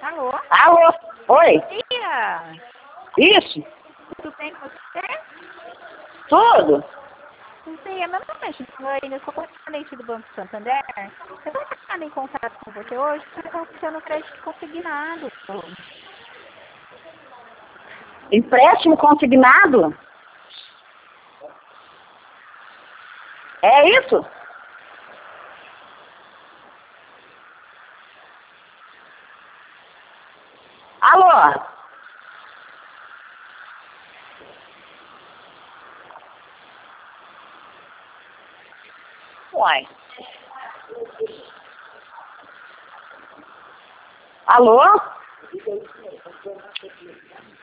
Alô? Alô? Oi? Tia, Isso? tudo bem com você? Tudo? Tia, meu nome é Gislaine, eu sou correspondente do Banco Santander. Eu vou estar em contato com você hoje para estar no crédito consignado. Empréstimo consignado? É isso? Alô? Uai. Alô?